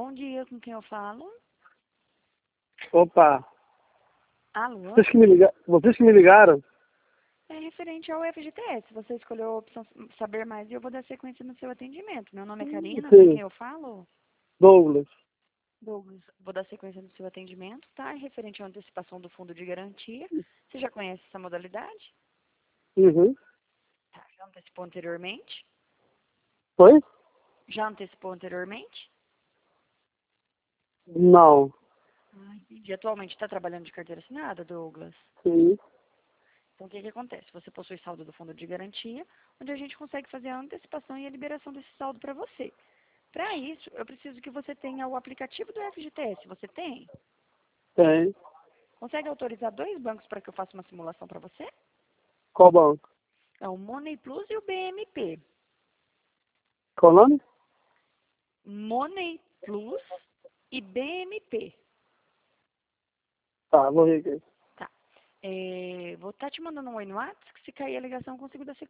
Bom dia, com quem eu falo? Opa, Alô? vocês que me ligaram? É referente ao FGTS. Você escolheu a opção saber mais e eu vou dar sequência no seu atendimento. Meu nome é Karina, com quem Sim, eu falo? Douglas. Douglas, vou dar sequência no seu atendimento, tá? É referente à antecipação do fundo de garantia. Você já conhece essa modalidade? Uhum. Tá, já antecipou anteriormente? Foi? Já antecipou anteriormente? Não. Ah, entendi. Atualmente está trabalhando de carteira assinada, Douglas? Sim. Então, o que acontece? Você possui saldo do fundo de garantia, onde a gente consegue fazer a antecipação e a liberação desse saldo para você. Para isso, eu preciso que você tenha o aplicativo do FGTS. Você tem? Tem. Consegue autorizar 2 bancos para que eu faça uma simulação para você? Qual banco? É o Money Plus e o BMP. Qual o nome? Money Plus e BMP. Tá, vou ver aqui. Tá. Vou estar te mandando um oi no WhatsApp, que se cair a ligação eu consigo dar sequência.